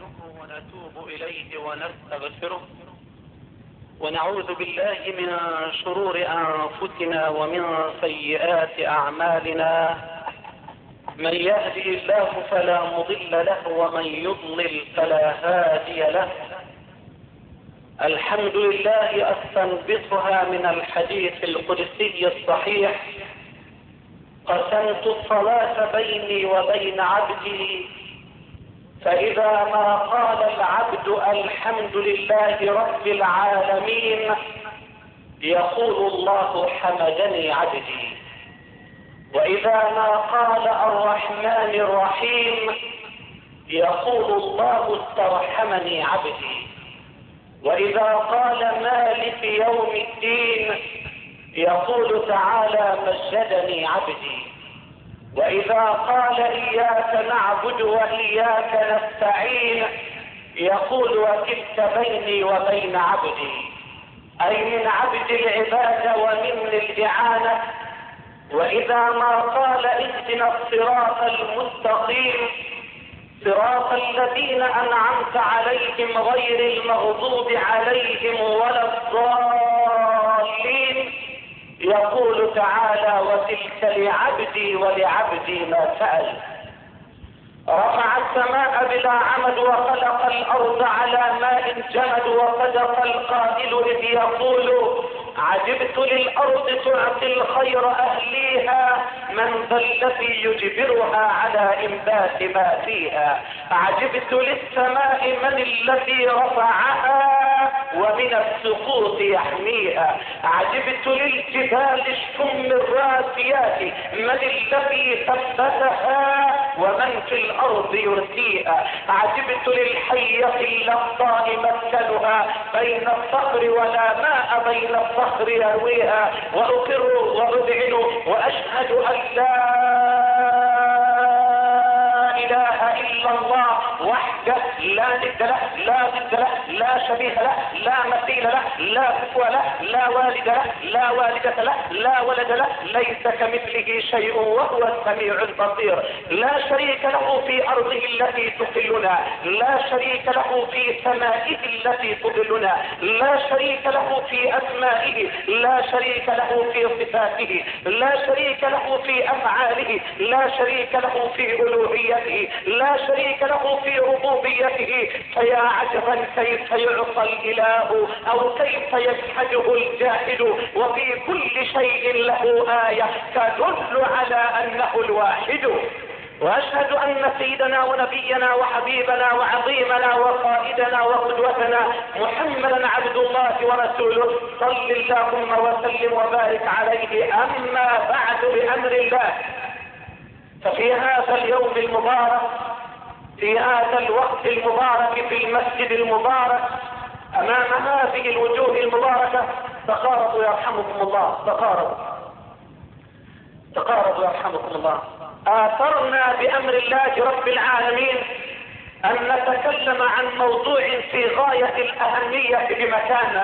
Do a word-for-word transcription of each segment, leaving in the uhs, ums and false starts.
ونتوب إليه ونستغفره ونعوذ بالله من شرور أنفسنا ومن سيئات أعمالنا. من يهده الله فلا مضل له ومن يضلل فلا هادي له. الحمد لله أستنبطها من الحديث القدسي الصحيح: قسمت الصلاة بيني وبين عبدي، فإذا ما قال العبد الحمد لله رب العالمين يقول الله حمدني عبدي، وإذا ما قال الرحمن الرحيم يقول الله استرحمني عبدي، وإذا قال مالك يوم الدين يقول تعالى مجدني عبدي، وإذا قال إياك نعبد وإياك نستعين يقول وكلت بيني وبين عبدي، أي من عبد العبادة ومن الإعانة. وإذا ما قال اهدنا الصراط المستقيم صراط الذين أنعمت عليهم غير المغضوب عليهم ولا الضالين يقول تعالى وتلك لعبدي ولعبدي ما سأل. رفع السماء بلا عمد وخلق الأرض على ماء جمد، وصدق القائل إذ يقول عجبت للأرض تعطي الخير أهليها من ذا الذي يجبرها على إنبات ما فيها. عجبت للسماء من الذي رفعها ومن السقوط يحميها. عجبت للجبال الشم الراسيات من الذي ثبتها ومن في الأرض يرسيها. عجبت للحية اللقاء مسكنها بين الصخر ولا ماء بين الصخر يرويها. وأقر وأذعن وأشهد أن لا إله إلا الله وحده لا ند له لا ضد له لا شبيه له لا مثيل له لا كفو له لا والد له لا والدة له لا ولد له ليس كمثله شيء وهو السميع البصير. لا شريك له في أرضه التي تقلنا، لا شريك له في سمائه التي تضلنا، لا شريك له في أسمائه، لا شريك له في صفاته، لا شريك له في أفعاله، لا شريك له في ألوهيته، لا شريك له في ربوبيته. فيا عجبا كيف يعصى الإله أو كيف يجحده الجاهل، وفي كل شيء له آية تدل على أنه الواحد. وأشهد أن سيدنا ونبينا وحبيبنا وعظيمنا وقائدنا وقدوتنا محمدا عبد الله ورسوله صل اللهم وسلم وبارك عليه. أما بعد بأمر الله، ففي هذا اليوم المبارك في هذا الوقت المبارك في المسجد المبارك أمام هذه الوجوه المباركة تقاربوا يرحمكم الله، تقاربوا تقاربوا يرحمكم الله. آثرنا بأمر الله رب العالمين أن نتكلم عن موضوع في غاية الأهمية بمكانه.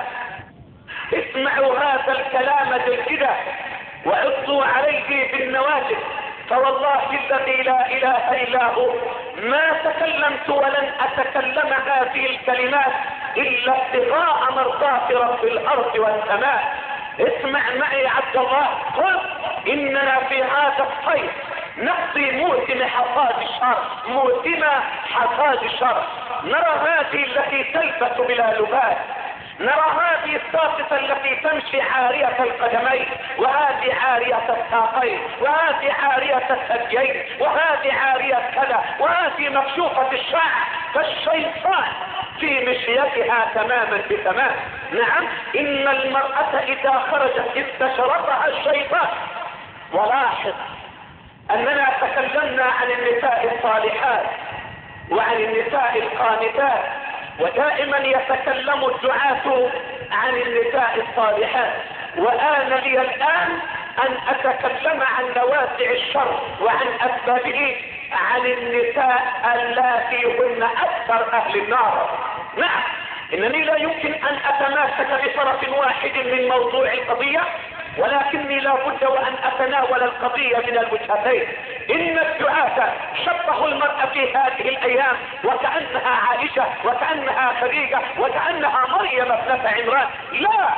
اسمعوا هذا الكلام جيدا وعضوا عليه بالنواجذ، فوالله الذي لا إله إلا هو ما تكلمت ولن أتكلم هذه الكلمات إلا ابتغاء مرضات رب الأرض والسماء. اسمع معي عبد الله، قل إننا في هذا الصيف نقضي موسم حصاد الشر، موسم حصاد الشر. نرى هذه التي تلبس بلا لباس، نرى هذه الساقطة التي تمشي عارية القدمين، وهذه عارية الساقين، وهذه عارية الثديين، وهذه عارية كذا، وهذه مكشوفة الشعر. فالشيطان في مشيتها تماما بتمام. نعم، إن المرأة إذا خرجت استشرفها الشيطان. ولاحظ أننا تكلمنا عن النساء الصالحات وعن النساء القانتات، ودائما يتكلم الدعاة عن النساء الصالحات. وآن لي الآن أن أتكلم عن نوازع الشر وعن أسبابه، عن النساء اللاتي هن أكثر أهل النار. نعم، إنني لا يمكن أن أتماسك بطرف واحد من موضوع القضية، ولكني لا بد وأن أتناول القضية من الوجهتين. إن الدعاة شبهوا المرأة في هذه الأيام وكأنها وكأنها عائشة وكأنها خديجة وكأنها مريم ابنة عمران. لا،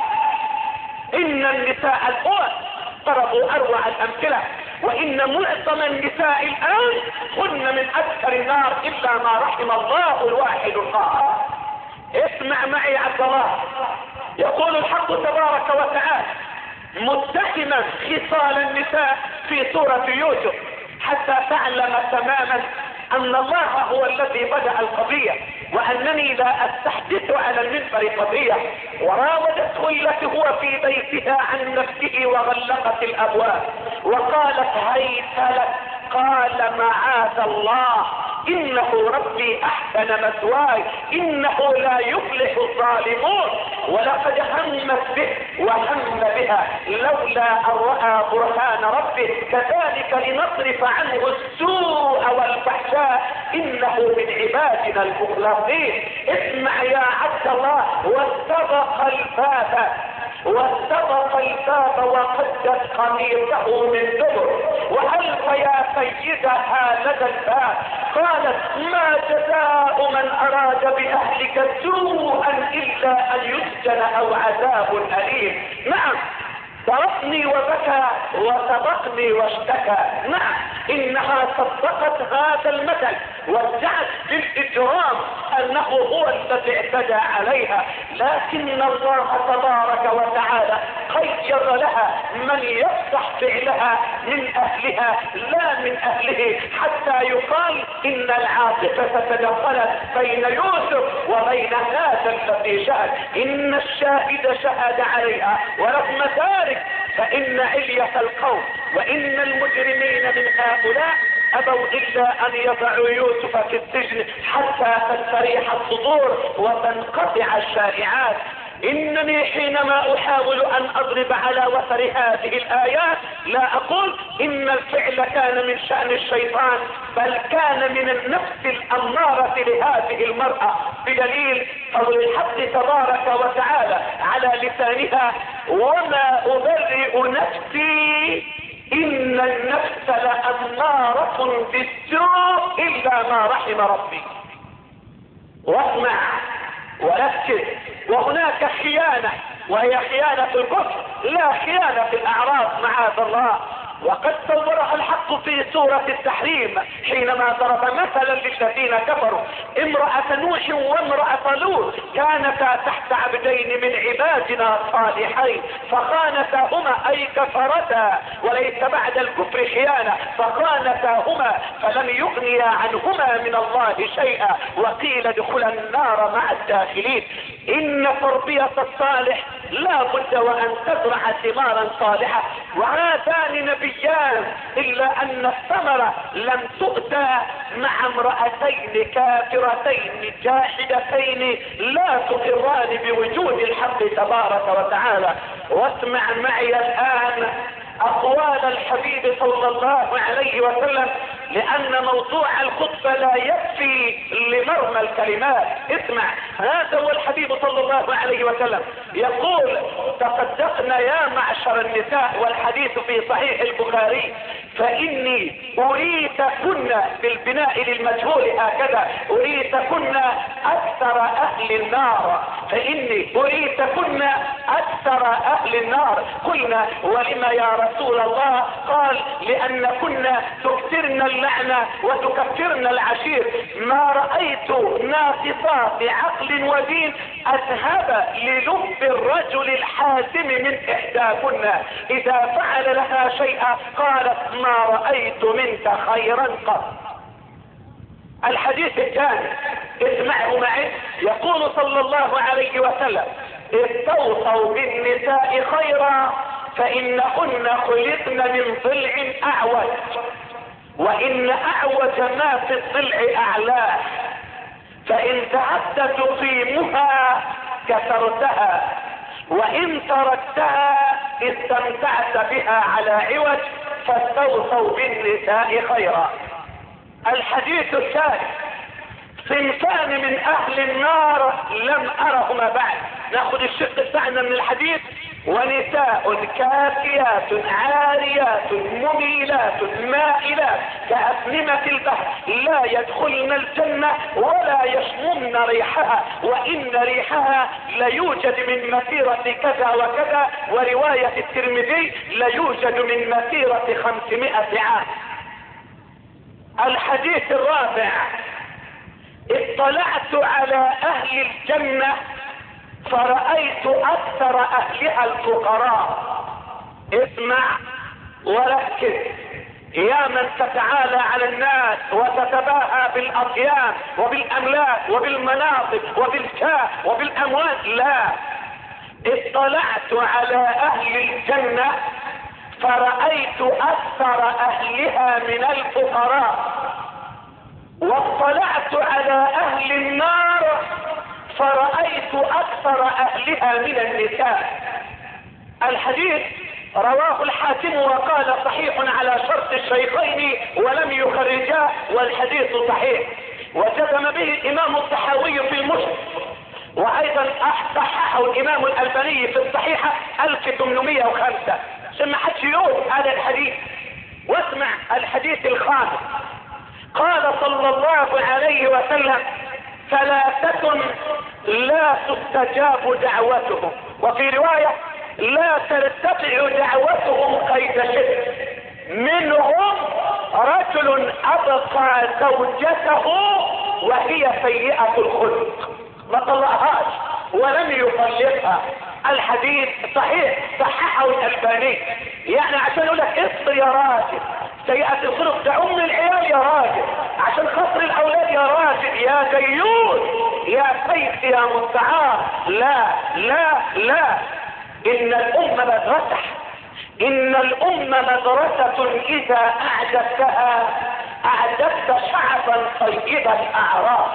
ان النساء الاول ضربوا اروع الامثلة، وان معظم النساء الان كن من اكثر النار الا ما رحم الله الواحد القهار. اسمع معي عبد الله، يقول الحق تبارك وتعالى متهما خصال النساء في سورة يوسف حتى تعلم تماما ان الله هو الذي بدأ القضية، وانني لا استحدث على المنبر قضية. وراودته التي هو في بيتها عن نفسه وغلقت الابواب وقالت هيت لك، قال معاذ الله انه ربي احسن مثواي انه لا يفلح الظالمون. ولقد همت به وهم بها لولا ان راى برهان ربه كذلك لنصرف عنه السوء والفحشاء انه من عبادنا المخلصين. اسمع يا عبد الله، واستبق الباب واستبق الباب وقدت قميصه من دبر وألف يا سيدها لدى الباب. قالت ما جزاء من أراد بأهلك سوءا إلا أن يسجن أو عذاب أليم. نعم، ضربني وبكى وسبقني واشتكى. نعم، انها صدقت هذا المثل وادعت بالاجرام انه هو الذي اعتدى عليها، لكن الله تبارك وتعالى خير لها من يفتح فعلها من اهلها لا من اهله، حتى يقال ان العاطفة تدخلت بين يوسف وبين هذا الذي شهد. ان الشاهد شهد عليها، ورغم ذلك فإن علية القوم وإن المجرمين من هؤلاء أبوا إلا أن يضعوا يوسف في السجن حتى تستريح الصدور وتنقطع الشائعات. إنني حينما أحاول أن أضرب على وتر هذه الآيات لا أقول إن الفعل كان من شأن الشيطان، بل كان من النفس الأمارة لهذه المرأة، بدليل قول الحق تبارك وتعالى على لسانها وما أبرئ نفسي إن النفس لأمارة بالسوء إلا ما رحم ربي. واسمع وركز، وهناك خيانة وهي خيانة الكفر لا خيانة الأعراض معاذ الله، وقد صورها الحق في سورة التحريم حينما ضرب مثلا للذين كفروا امرأة نوح وامرأة لوط كانتا تحت عبدين من عبادنا الصالحين فخانتاهما اي كفرتا، وليس بعد الكفر خيانة، فخانتاهما فلم يغنيا عنهما من الله شيئا وقيل ادخلا النار مع الداخلين. ان تربية الصالح لا بد وان تزرع ثمارا صالحة، وهذان نبيان الا ان الثمرة لم تؤتى مع امرأتين كافرتين جاحدتين لا تقران بوجود الحق تبارك وتعالى. واسمع معي الان اقوال الحبيب صلى الله عليه وسلم، لان موضوع الخطبة لا يكفي لمرمى الكلمات. اسمع، هذا هو الحبيب صلى الله عليه وسلم يقول تصدقنا يا معشر النساء، والحديث في صحيح البخاري، فاني اريتكن بالبناء للمجهول هكذا اريتكن اكثر اهل النار، فاني اريتكن اكثر اهل النار. قلنا ولما يا رسول الله؟ قال لان كنا تكثرن اللعنة وتكفرن العشير. ما رأيت ناقصات عقل ودين اذهب للب الرجل الحاسم من احداكن اذا فعل لها شيئا قالت ما رأيت منك خيرا قط. الحديث الثاني اسمعه معي، يقول صلى الله عليه وسلم استوصوا بالنساء خيرا فإنهن خلقن من ضلع أعوج، وإن أعوج ما في الضلع أعلاه، فإن تعدت تقيمها كسرتها وإن تركتها استمتعت بها على عوج، فاستوصوا بالنساء خيرا. الحديث الثالث صنفان من أهل النار لم أرهما بعد. ناخذ الشق الثاني من الحديث ونساء كاسيات عاريات مميلات مائلات كأسنمة البحر لا يدخلن الجنة ولا يشممن ريحها، وإن ريحها ليوجد من مسيرة كذا وكذا، ورواية الترمذي ليوجد من مسيرة خمسمائة عام. الحديث الرابع: اطلعت على أهل الجنة فرأيت أكثر أهلها الفقراء. اسمع وركز يا من تتعالى على الناس وتتباهى بالأطيان وبالأملاك وبالمناصب وبالجاه وبالأموال. لا، اطلعت على أهل الجنة فرأيت أكثر أهلها من الفقراء، واطلعت على أهل النار فرأيت أكثر أهلها من النساء. الحديث رواه الحاكم وقال صحيح على شرط الشيخين ولم يخرجاه، والحديث صحيح، وجزم به الإمام الطحاوي في المسند، وأيضا صححه الإمام الألباني في الصحيحة ألف وثمانمائة وخمسة. ثم حدش يقول هذا الحديث. واسمع الحديث الخامس: قال صلى الله عليه وسلم: ثلاثة لا تستجاب دعوتهم، وفي رواية لا ترتفع دعوتهم قيد شبر، منهم رجل أبقى زوجته وهي سيئة الخلق، ما طلقهاش ولم يطلقها. الحديث صحيح، صححه الألباني. يعني عشان يقول لك اصبر يا راجل، سيئة الخلق ده ام العيال يا راجل، عشان خاطر الاولاد يا راجل، يا ديوث، يا سيف، يا مستعار. لا لا لا، ان الام مدرسة، ان الام مدرسة اذا اعددتها اعددت شعبا طيب الاعراف.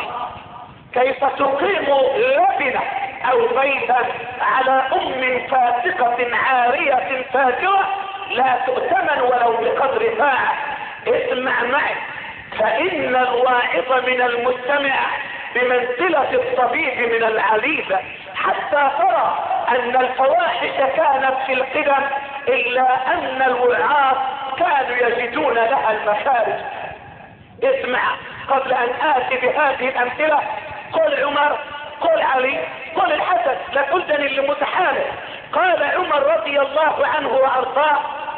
كيف تقيم لبنة او بيتا على ام فاسقة عارية فاجرة لا تؤتمن ولو بقدر ساعة. اسمع معي، فإن الواعظ من المستمع بمنزلة الطبيب من العليلة، حتى ترى أن الفواحش كانت في القدم إلا أن الوعاظ كانوا يجدون لها المخارج. اسمع قبل أن آتي بهذه الأمثلة، قل عمر، قل علي، قل الحسن، لا تلدني لمتحالف. قال عمر رضي الله عنه وارضاه: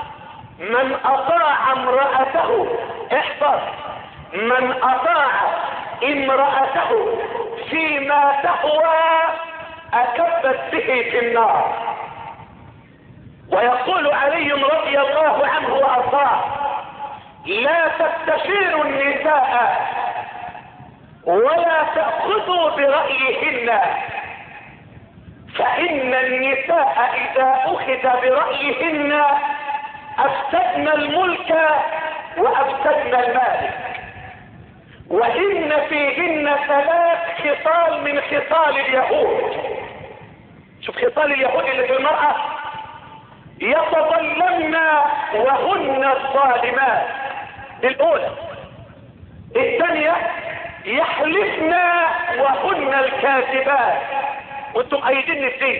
من اطاع امرأته، احفظ، من اطاع امرأته فيما تهوى اكبت به في النار. ويقول علي رضي الله عنه وارضاه: لا تستشيروا النساء ولا تأخذوا برأيهن، فإن النساء إذا أخذ برأيهن أفسدن الملك وأفسدن المال، وإن فيهن ثلاث خصال من خصال اليهود. شوف خصال اليهود اللي في المرأة: يتظلمن وهن الظالمات، الأولى. الثانية: يحلفن وهن الكاذبات، وانتم قايدين الدين.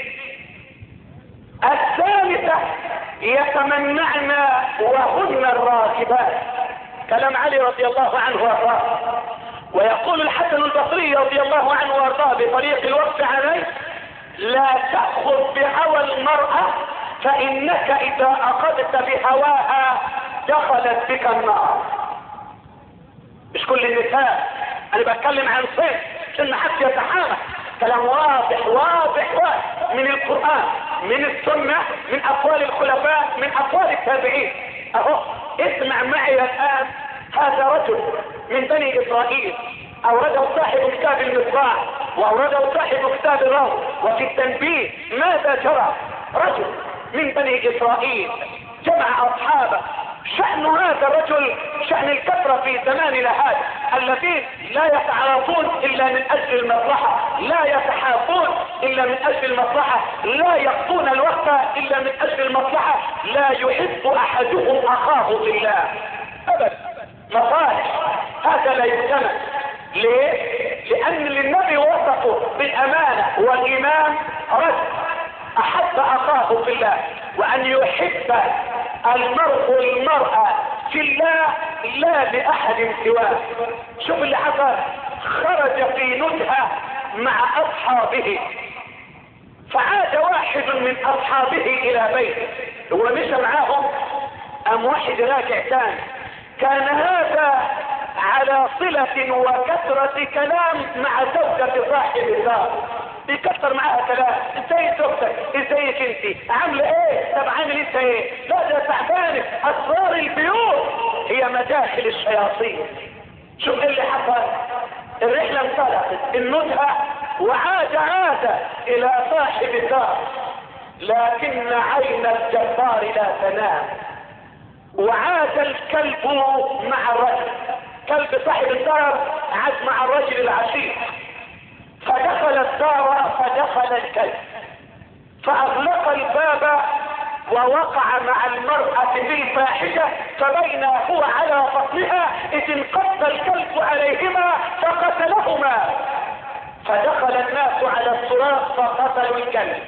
الثالثة: يتمنعن وهن الراغبات. كلام علي رضي الله عنه وارضاه. ويقول الحسن البصري رضي الله عنه وارضاه بطريق الوقف عليه: لا تأخذ بهوى المرأة فإنك إذا أخذت بهواها دخلت بك النار. مش كل النساء، انا بتكلم عن صيف عشان ما حدش يتحامل. كلام واضح واضح واضح من القرآن، من السنة، من اقوال الخلفاء، من اقوال التابعين. اهو اسمع معي الان، هذا رجل من بني اسرائيل اورده صاحب كتاب المصباح واورده صاحب كتاب الروض، وفي التنبيه ماذا جرى. رجل من بني اسرائيل جمع اصحابه. شأن هذا الرجل شأن الكثرة في زماننا هذا، الذين لا يتعاطون الا من اجل المصلحة، لا يتحابون الا من اجل المصلحة، لا يقضون الوقت الا من اجل المصلحة، لا يحب احدهم اخاه في الله ابدا. مصالح، هذا لا يجتمع. ليه؟ لان النبي وصفه بالامانة والايمان. رجل احب اخاه الله في الله، وان يحب المرء المرأة في الله لا لأحد سواه. شوف اللي حصل، خرج في نزهة مع أصحابه، فعاد واحد من أصحابه إلى بيته، هو مشى معاهم، أم واحد راجع تاني. كان هذا على صلة وكثرة كلام مع زوجة صاحب الدار، بيكثر معاها كلام، ازاي زوجتك، ازيك انت، عامله ايه، طب عامل انت ايه، لا ده تعبانه. اسرار البيوت هي مداخل الشياطين. شوف اللي حصل، الرحله انطلقت النزهه، وعاد عاد الى صاحب الدار، لكن عين الجبار لا تنام. وعاد الكلب مع الرجل، كلب صاحب الدار عاد مع الرجل العشيق، فدخل الدار فدخل الكلب، فاغلق الباب ووقع مع المرأة في الفاحشة، فبين هو على بطنها اذ انقض الكلب عليهما فقتلهما، فدخل الناس على الصراخ فقتلوا الكلب.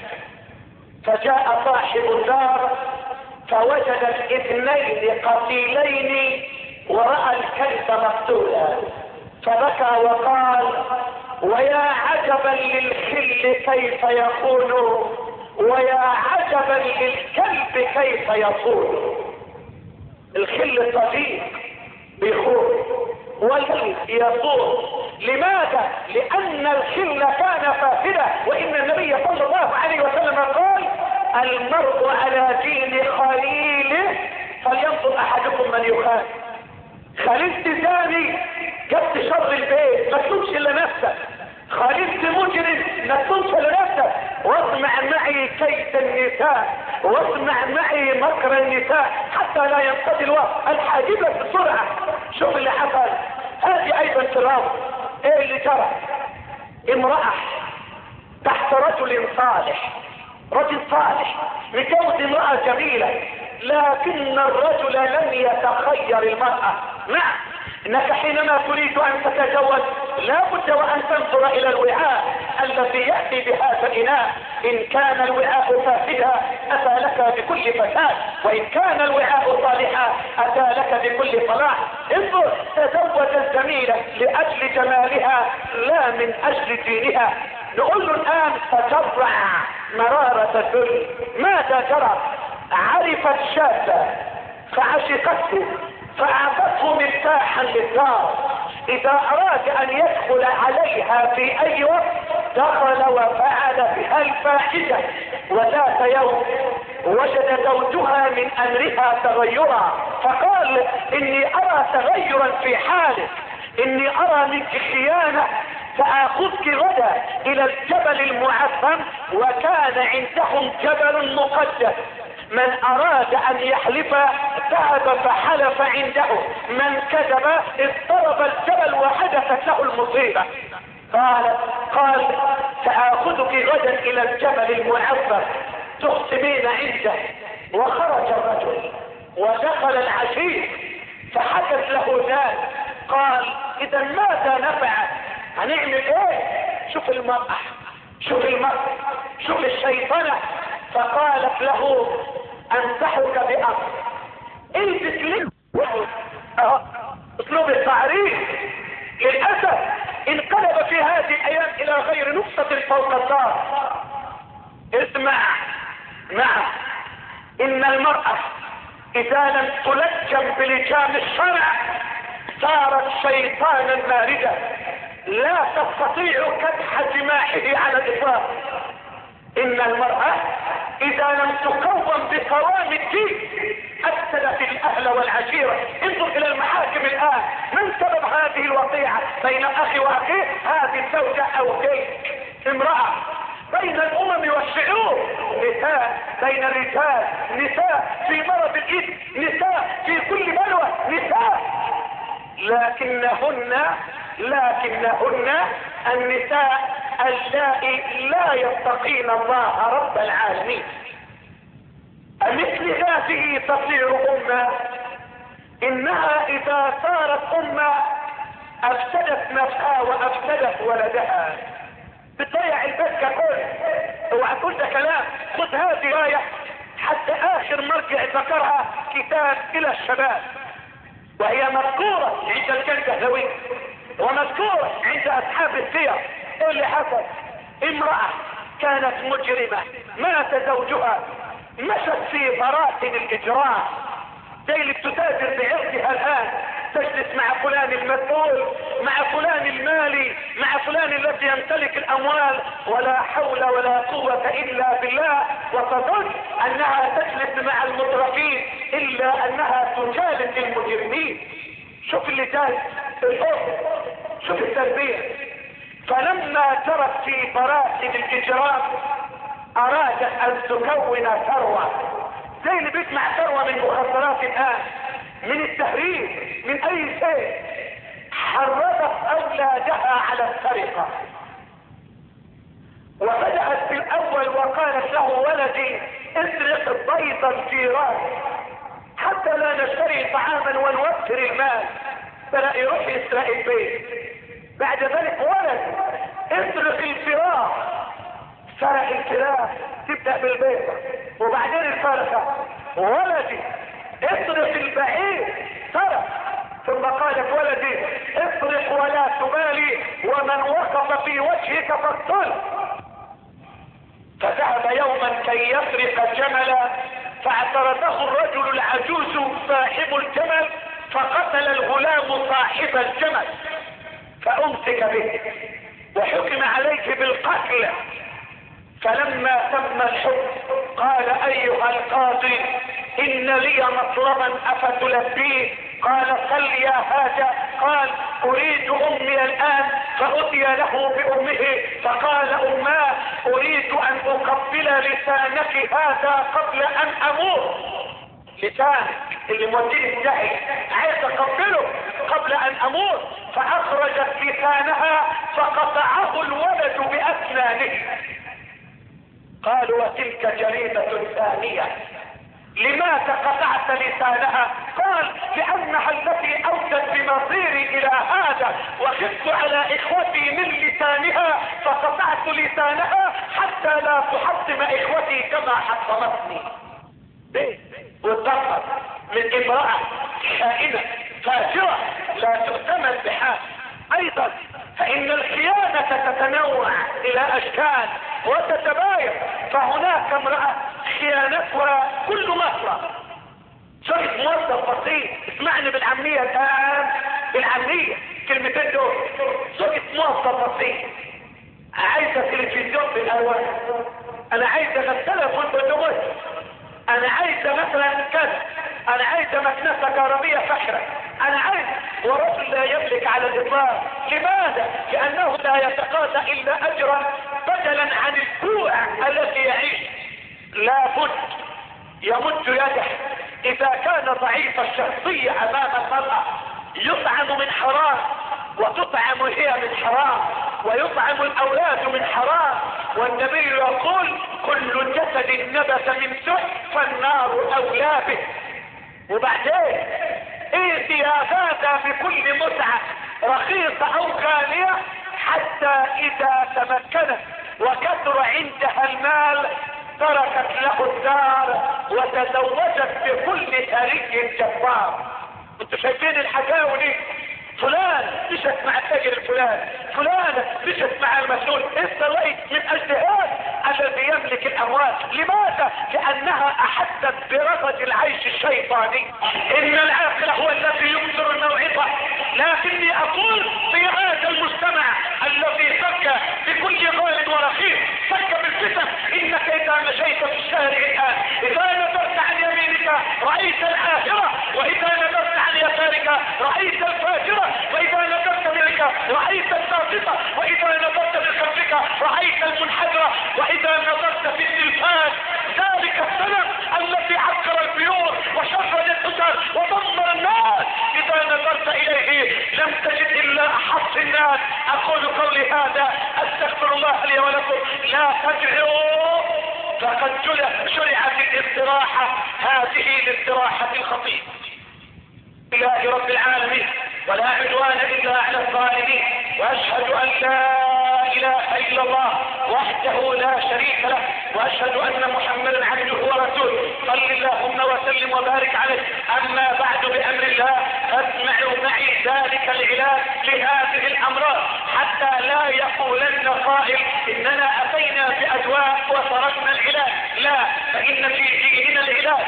فجاء صاحب الدار فوجد الاثنين قتيلين ورأى الكلب مقتولا، فبكى وقال: ويا عجبا للخل كيف يكون، ويا عجبا للكلب كيف يصون. الخل صديق بيخون والكلب يصون. لماذا؟ لأن الخل كان فاسدا، وإن النبي صلى الله عليه وسلم قال: المرء على دين خليله فلينظر أحدكم من يخالف. خليلت زاني جبت شر البيت ما تلومش الا نفسك، خليلت مجرم ما تلومش الا نفسك. واسمع معي كيد النساء، واسمع معي مكر النساء حتى لا ينقضي الوقت. الحاجب لك بسرعه. شوف اللي حصل، هذه ايضا تراب. ايه اللي جرى؟ امرأة تحت رجل صالح، رجل صالح متجوز امرأة جميلة، لكن الرجل لم يتخير المرأة. نعم، انك حينما تريد ان تتزوج لا بد وان تنظر الى الوعاء الذي يأتي بهذا الاناء. ان كان الوعاء فاسدا اتى لك بكل فساد، وان كان الوعاء صالحا اتى لك بكل صلاح. انظر، تزوج الزميلة لاجل جمالها لا من اجل دينها. نقول له الان تجرع مرارة الذل. ماذا جرى؟ عرفت شابة فعشقته فأعطته مفتاحا للدار، إذا أراد أن يدخل عليها في أي وقت دخل وفعل بها الفاحشة. وذات يوم وجد زوجها من أمرها تغيرا، فقال: إني أرى تغيرا في حالك، إني أرى منك خيانة، فآخذك غدا إلى الجبل المعظم. وكان عندهم جبل مقدس، من اراد ان يحلف ذهب فحلف عنده، من كذب اضطرب الجبل وحدثت له المصيبة. قال قال سآخذك غدا الى الجبل المعظم تخصمين عنده. وخرج الرجل ودخل العشيق فحدث له ذلك. قال: اذا ماذا نفعل؟ هنعمل ايه؟ شوف المرأة، شوف المرأة، شوف الشيطانة. فقالت له: انصحك بامر، البس لك. اسلوب التعريف للاسف انقلب في هذه الايام الى غير نقطة فوق الدار. اسمع، نعم، ان المرأة اذا لم تلجم بلجام الشرع صارت شيطانا ماردا لا تستطيع كبح جماحه على الاطلاق. ان المرأة اذا لم تقوم بقوام الدين افسدت الاهل والعشيرة. انظر الى المحاكم الان، من سبب هذه الوقيعة بين الاخ واخيه؟ هذه الزوجة او تلك امرأة. بين الامم والشعوب نساء، بين الرجال نساء، في مرض الايد نساء، في كل بلوى نساء. لكنهن لكنهن النساء اللائي لا يتقين الله رب العالمين. مثل هذه تصير امة، انها اذا صارت امة افسدت نفسها وافسدت ولدها، بتضيع البيت ككل. اوعى تقول ده كلام، خذ هذه آية حتى اخر مرجع ذكرها كتاب الى الشباب، وهي مذكورة عند الكندهلوي ومذكورة عند اصحاب السير. ايه اللي حصل؟ امرأة كانت مجرمة، مات زوجها، مشت في براثن الاجرام زي اللي بتتاجر بعرضها الان، تجلس مع فلان المسؤول، مع فلان المالي، مع فلان الذي يمتلك الاموال، ولا حول ولا قوة الا بالله، وتظن انها تجلس مع المترفين الا انها تجالس المجرمين. شوف اللي جاي الحب، شوف التربية. فلما جرت في براثن الاجرام ارادت ان تكون ثروة، زي اللي بيجمع ثروة من مخدرات الان، من التهريب، من اي شيء. حرضت اولادها على السرقة، وبدأت في الاول وقالت له ولدي اسرق بيض الجيران حتى لا نشتري طعاما ونوفر المال، فلا يروح يسرق البيت. بعد ذلك ولد اسرق الفراخ، سرق الفراخ، تبدأ بالبيضة وبعدين الفرخة. ولدي اسرق البعير، سرق. ثم قالت ولدي اسرق ولا تبالي ومن وقف في وجهك فاقتله. فذهب يوما كي يسرق جملا، فاعترضه الرجل العجوز صاحب الجمل، فقتل الغلام صاحب الجمل، فامسك به وحكم عليه بالقتل. فلما تم الحكم قال ايها القاضي ان لي مطلبا افتلبيه؟ قال صل يا هذا. قال اريد امي الان، فاتي له بامه فقال اماه اريد ان اقبل لسانك هذا قبل ان اموت. لسانك اللي موديني الجهل عايز اقبله قبل ان اموت. فاخرجت لسانها فقطعه الولد باسنانه. قالوا وتلك جريمة ثانية. لماذا قطعت لسانها؟ قال لانها التي اوتت بمصيري الى هذا، وخفت على اخوتي من لسانها فقطعت لسانها حتى لا تحطم اخوتي كما حطمتني. ليه؟ وتظهر من امرأة خائنة فاجرة لا تؤتمن بحال. ايضا فان الخيانة تتنوع الى اشكال وتتباين، فهناك امرأة خيانتها كل مرة. شرط موظف بسيط، اسمعني بالعامية الان، بالعامية كلمتين دول. شرط موظف بسيط عايزة تلفزيون بالاول، انا عايزة غسالة بالبندومات، انا عايزة مثلا كذا، انا عايزة مكنسة كهربية فخرة، انا عايز. ورجل لا يملك على الاطلاق. لماذا؟ لانه لا يتقاضى الا اجرا بدلا عن الجوع الذي يعيش. لابد يمد يده اذا كان ضعيف الشخصية امام المرأة، يطعم من حرام وتطعم هي من حرام ويطعم الاولاد من حرام. والنبي يقول كل جسد نبت من سحت فالنار اولى به. وبعدين ائتي هذا بكل متعة رخيصة او غالية حتى اذا تمكنت وكثر عندها المال تركت له الدار وتزوجت بكل ثري جبار. انتوا شايفين الحكاوي دي؟ فلان مشت مع التاجر الفلان، فلان مشت مع المسؤول. استويت من اجل هذا الذي يملك الاموال. لماذا؟ لانها احست برغد العيش الشيطاني. ان العاقل هو الذي يكثر الموعظة. لكني اقول في هذا المجتمع الذي سك بكل غال ورخيص، سك بالفتن، انك اذا مشيت في الشارع الان اذا نظرت عن يمينك رايت العاهرة، واذا نظرت عن يسارك رايت الفاجرة، واذا نظرت منك رايت الساقطة، واذا نظرت من خلفك رايت المنحدرة، واذا نظرت في التلفاز ذلك السلف الذي عكر البيوت وشرد الاسر ودمر الناس اذا نظرت اليه لم تجد الا احص الناس. اقول قولي هذا استغفر الله لي ولكم. لا تجعوا فقد شرعت الاستراحة، هذه الاستراحة الخطيئة. لله رب العالمين ولا عدوان الا على الظالمين، واشهد ان لا اله الا الله وحده لا شريك له واشهد ان محمدا عبده ورسوله صل اللهم وسلم وبارك عليه. اما بعد بامر الله فاسمعوا معي ذلك العلاج لهذه الامراض حتى لا يقولن قائل اننا اتينا بادواء وتركنا العلاج. لا، فان في ديننا العلاج،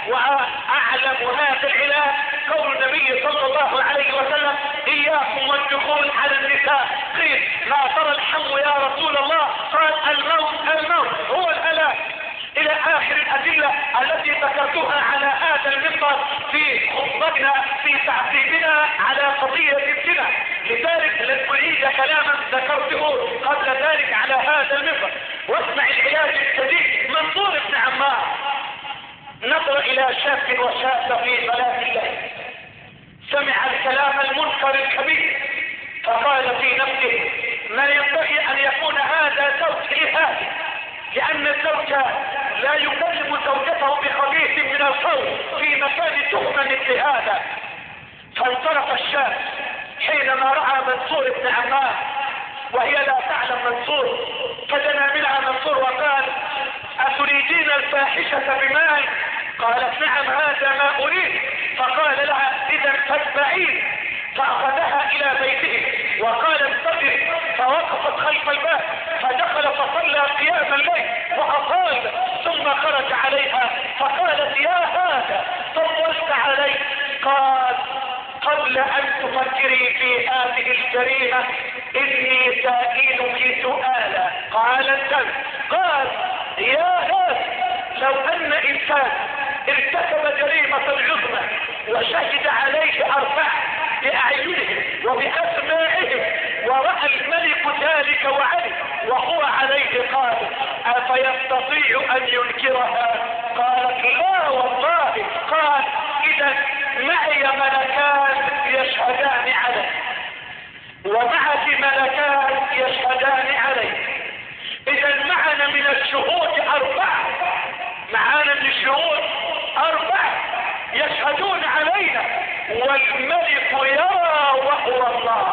واعلم هذا العلاج قول النبي صلى الله عليه وسلم اياكم والدخول على النساء. قيل ما ترى الحم يا رسول الله؟ قال الموت الموت هو الهلاك، الى اخر الادله التي ذكرتها على هذا المنبر في خطبتنا في تعقيبنا على قضيه الزنا. لذلك لن اعيد كلاما ذكرته قبل ذلك على هذا المنبر. واسمع العلاج الجديد. منظور ابن عمار نظر الى شاب وشاب في ظلام الليل، سمع الكلام المنكر الكبير فقال في نفسه ما ينبغي ان يكون هذا زوج لهذا، لان الزوج لا يكلم زوجته بخبيث من القول في مكان تهمة مثل هذا. فانصرف الشاب حينما راى منصور بن عمار وهي لا تعلم منصور، فدنا منها منصور وقال اتريدين الفاحشة بمال؟ قالت نعم هذا ما اريد. فقال لها اذا فاتبعين. فاخذها الى بيته وقال انتظر، فوقفت خلف الباب فدخل فصلى قيام الليل واطال، ثم خرج عليها فقالت يا هذا طولت علي. قال قبل ان تفكري في هذه الجريمة اني سائلك سؤالا. قال انتم. قال يا هذا لو ان انسان ارتكب جريمة العظمى وشهد عليه اربعة بأعينهم وبأسماعهم ورأى الملك ذلك وعلم وهو عليه قال أفيستطيع أن ينكرها؟ قالت لا والله. قال إذا معي ملكان يشهدان عليه ومعك ملكان يشهدان عليه، إذا معنا من الشهود أربعة، معنا من الشهود أربعة يشهدون علينا والملك يرى وهو الله.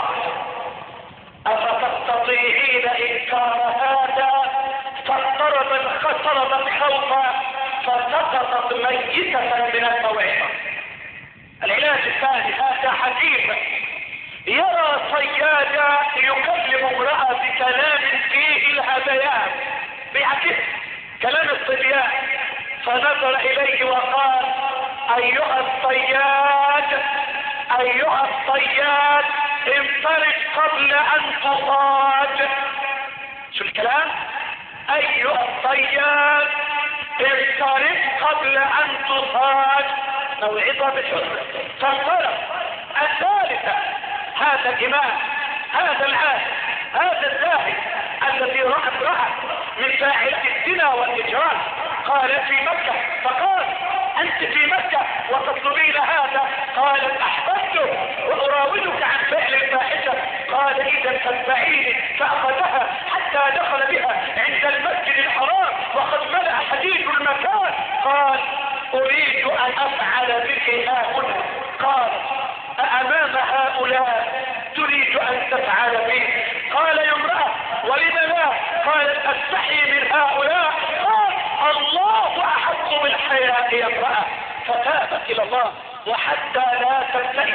أفتستطيعين إنكار هذا؟ فاضطربت خطرت خوفا فسقطت ميتة من الموعظة. العلاج الثاني هذا حكيم يرى صيادا يكلم امرأة بكلام فيه الهذيان، بيعكس كلام الصبيان، فنظر إليه وقال أيها الصياد أيها الصياد انطلق قبل أن تصاد. شو الكلام؟ أيها الصياد انطلق قبل أن تصاد. موعظة بالحسن. فانطلق. الثالثة هذا الإمام هذا العالم هذا الزاهد الذي رأى امرأة من فاعلة الزنا والإجرام قال في مكة، فقال أنت في مكة وتطلبين هذا؟ قالت أحببته وأراودك عن فعل الفاحشة. قال إذا فاتبعيني. فأخذها حتى دخل بها عند المسجد الحرام وقد ملأ حديد المكان. قال أريد أن أفعل بك ها هنا. قال أأمام هؤلاء تريد أن تفعل بي؟ قال يا امرأة ولم لا؟ قالت أستحي من هؤلاء. قال الله أحق بالحياء يا امرأة. فتابت إلى الله وحتى لا تبتئس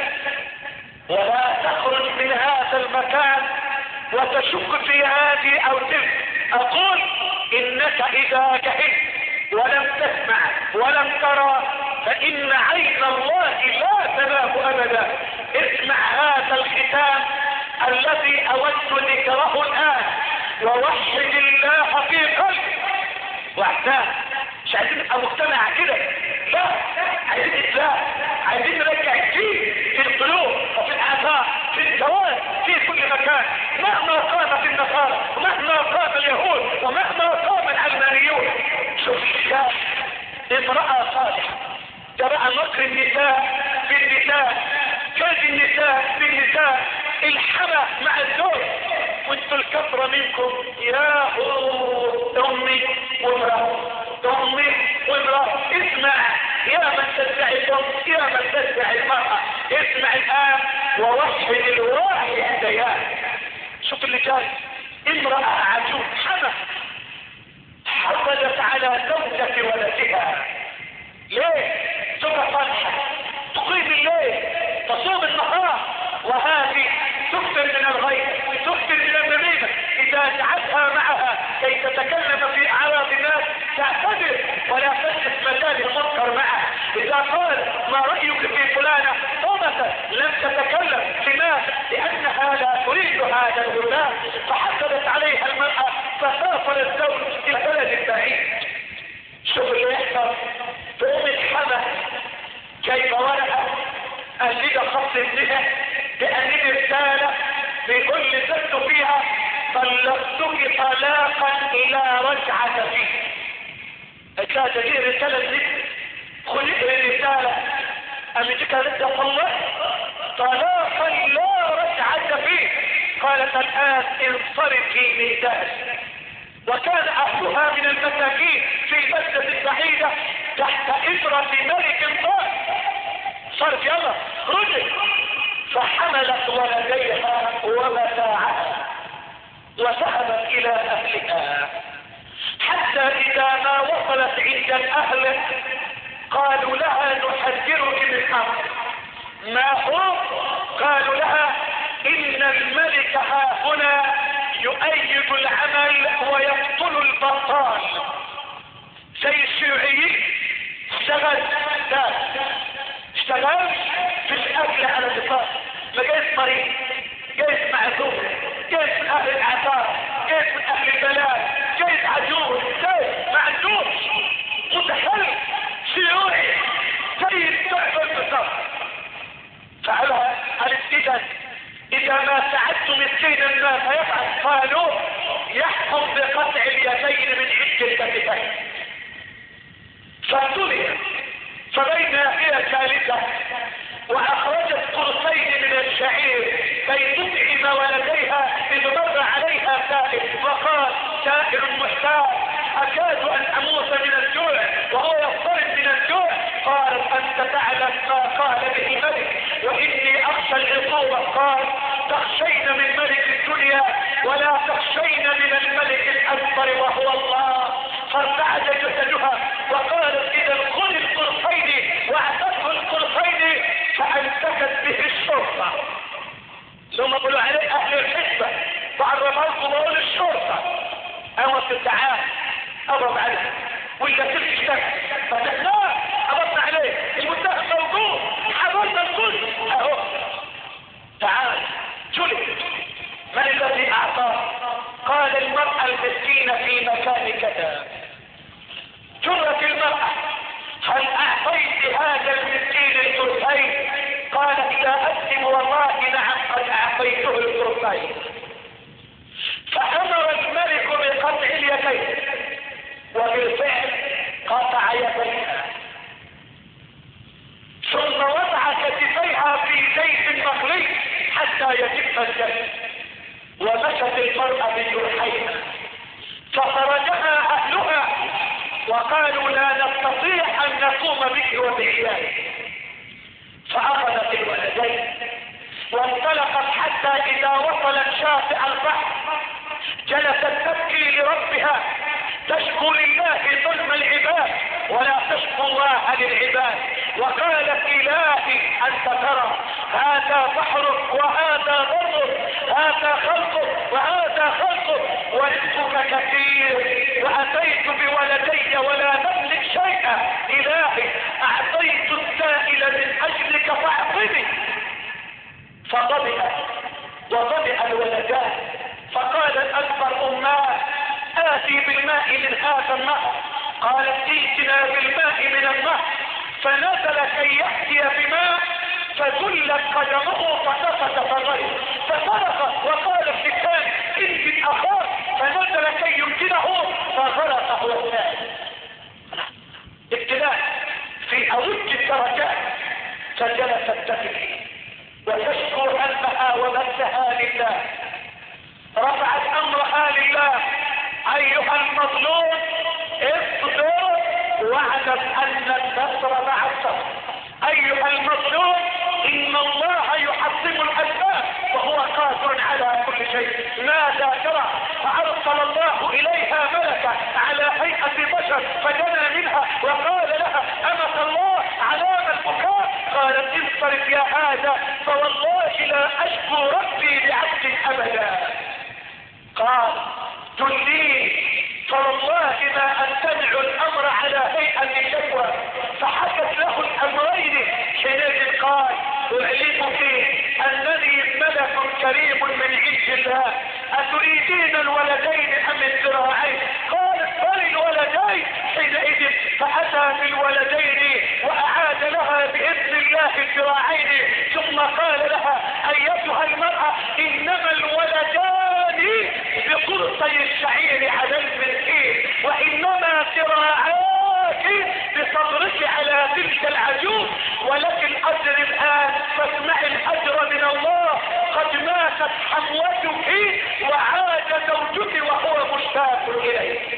ولا تخرج من هذا المكان وتشك في هذه أو تلك. أقول إنك إذا جهلت ولم تسمع ولم ترى فإن عين الله لا تنام أبدا. اسمع هذا الختام الذي أود ذكره الآن ووحد الله في قلبك. وحدان مش عايزين نبقى مجتمع كده، لا، عايزين إسلام، عايزين نرجع الدين في القلوب وفي الآثار في الزواج في كل مكان. مهما قامت النصارى ومهما قام اليهود ومهما قام العلمانيون. شوف الشاب امرأة صالحة جراء مكر النساء بالنساء كاد النساء بالنساء الحمى مع الزوج، وانتوا الكثرة منكم يا امي وامرأة امي وامرأة. اسمع يا من تدعي الام يا من تدعي المرأة، اسمع الان ووحد الواحد ديان. شوف اللي جاي. امرأة قال ما رأيك في فلانة؟ قامت لم تتكلم. لماذا؟ لأنها لا تريد هذا الغلام. فحصلت عليها المرأة فسافر الزوج إلى بلد بعيد. شوف اللي يحصل. تقوم الحمى جايبة ورقة أجيب خط ابنها بأنني رسالة بيقول لي زدت فيها طلقتك طلاقا لا رجعة فيه. اتلاقى دي رسالة دي خلق الرسالة أمتك لدى طلق طلاقا لا رجعة فيه. قالت الآن انصرفي من دهش. وكان أهلها من المساكين في بلدة بعيدة تحت إبرة ملك طائف. صارت يلا رجل. فحملت ولديها ومتاعها وذهبت إلى أهلها، حتى إذا ما وصلت عند الأهل قالوا لها نحذرك من أمر. ما هو؟ قالوا لها إن الملك ها هنا يؤيد العمل ويقتل البطال زي الشيوعيين. اشتغل لا اشتغل في الأكل على الإطار. ما جايز مريض، جايز معذور، جايز من أهل العطار، جايز من أهل البلاد، جايز عجوز، جايز معذور متخلف شيوعي جايز تعبر بالضبط. فعلها قالت إذا إذا ما ساعدت مسكينا ما فيفعل. قالوا يحكم بقطع اليدين من عند الكتفين. فابتلي فبين هي ثالثة وأخرجت قرصين من الشعير كي تطعم ولديها إذ مر عليها سائل وقال سائل محتاج أكاد أن أموت من الجوع وهو يضطرب من الجوع. قالت أنت تعلم ما قال به الملك وإني أخشى العقوبة. قال تخشين من ملك الدنيا ولا تخشين من الملك الأكبر وهو الله. فارتعد جسدها وقالت إذا خذ القرصين واعتقه القرصين فأمسكت به الشرطة. ثم قالوا عليه أهل الحسبة فعرفوكم بقول الشرطة أوت التعال أضرب عليه وإذا كنت اشتكى فتحناه أضربنا عليه المتهم موجود حضرنا الكل أهو تعال جلد. من الذي أعطاه؟ قال المرأة المسكينة في مكان كذا. جرت المرأة هل أعطيت هذا المسكين القرصين؟ قالت لا أكذب والله نعم قد أعطيته القرصين. فأمر الملك بقطع اليدين وبالفعل قطع يديها ثم وضع كتفيها في زيت مغلي حتى يجف الدم ومشت المرأة بجرحيها. فخرجها أهلها وقالوا لا نستطيع أن نقوم بك وبعيالك. فأخذت الولدين وانطلقت حتى إذا وصلت شاطئ البحر جلست تبكي لربها تشكو لله ظلم العباد ولا تشكو الله للعباد. وقالت إلهي أنت ترى هذا بحرك وهذا برك هذا خلقك وهذا خلقك ورزقك كثير وأتيت بولدي ولا نملك شيئا. إلهي أعطيت السائل من أجلك فاعطني. فضبئت وضبئ الولدان. فقال الأكبر أماه آتي بالماء من هذا النهر. قالت ائتنا بالماء من النهر. فنزل كي يأتي بماء فذلت قدمه فسقط فغرق. فصرخ وقال الحكام انجد أخاك. فنزل كي ينجده فغرق هو الثاني. ابتلاء في أوج الدرجات. فجلست تبكي وتشكو همها ومسها لله. رفعت أمرها لله. أيها المظلوم اصبر واعلم أن النصر مع الصبر. أيها المظلوم إن الله يحطم الأسباب وهو قادر على كل شيء. ماذا ترى؟ فأرسل الله إليها ملكا على هيئة بشر فدنا منها وقال لها أمة الله علام البكاء. قالت انصرف يا هذا فوالله لا أشكو ربي بعبد أبدا. قال دليني فوالله ما أمتنع الأمر على هيئة شكوى. فحكت له الأمر اعلم فيه انني ملك كريم من عند الله، اتريدين الولدين ام الذراعين؟ قالت بل الولدين. حينئذ فاتى بالولدين واعاد لها باذن الله الذراعين، ثم قال لها ايتها المرأة انما الولدان بقرصي الشعير على المسكين، وانما ذراعاك بصبرك على تلك العجوز، ولك الاجر الان فاسمع الاجر من الله. قد ماتت حموتك وعاد زوجك وهو مشتاق اليك.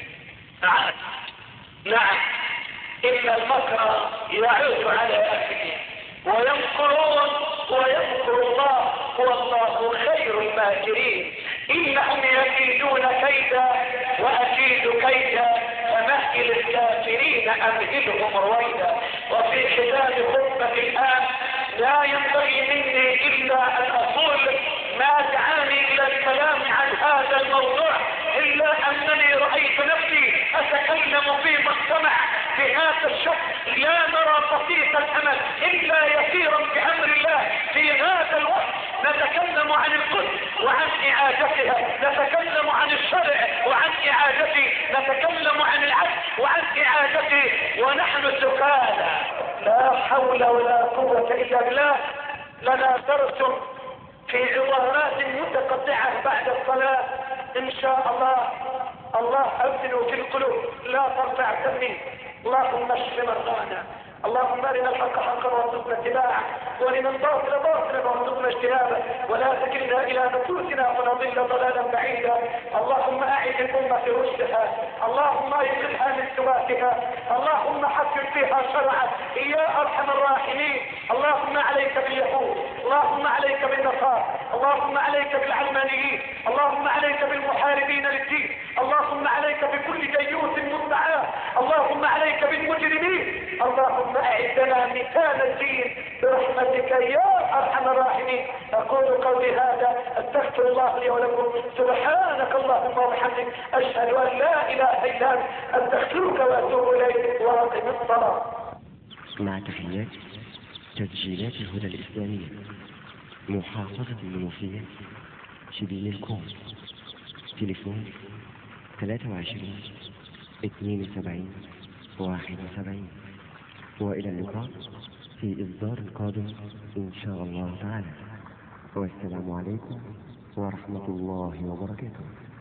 نعم نعم ان المكر يعود على اهله ويمكرون ويمكر الله والله خير الماكرين. انهم يكيدون كيدا واكيد كيدا فمهل الكافرين امهلهم رويدا. وفي ختام خطبة الان لا ينبغي مني الا ان اقول ما دعاني الى الكلام عن هذا الموضوع الا انني رايت نفسي اتكلم في مجتمع بهذا الشكل، لا نرى بسيط الامل الا يسيرا بامر الله. في هذا الوقت نتكلم عن القدس وعن اعادتها، نتكلم عن الشرع وعن اعادته، نتكلم عن العدل وعن اعادته، ونحن سكالى لا حول ولا قوة الا بالله. لنا درس في عظامات متقطعة بعد الصلاة ان شاء الله. الله أبدل في القلوب لا ترفع تمين. اللهم اشف مرضانا، اللهم ارنا الحق حقا وارزقنا اتباعه، وارنا الباطل باطلا وارزقنا اجتنابه، ولا تكلنا الى نفوسنا فنضل ضلالا بعيدا. اللهم اعد الامه رشدها، اللهم ايقظها من سباتها، اللهم حكم فيها شرعك يا ارحم الراحمين. اللهم عليك باليهود، اللهم عليك بالنصارى، اللهم عليك بالعلمانيين، اللهم عليك بالمحاربين للدين، اللهم عليك بكل ديوث مدعاه، اللهم عليك بالمجرمين. اللهم اعدنا مثال الدين برحمتك يا ارحم الراحمين. اقول قولي هذا استغفر الله لي ولكم، سبحانك اللهم وبحمدك، اشهد ان لا اله الا انت، استغفرك واتوب اليك، واقم الصلاه. مع تحيات تسجيلات الهدى الاسلاميه، محافظه المنوفيه، شبين الكون. تليفون ثلاثة وعشرين اثنين وسبعين واحد وسبعين. وإلى اللقاء في إصدار قادم إن شاء الله تعالى، والسلام عليكم ورحمة الله وبركاته.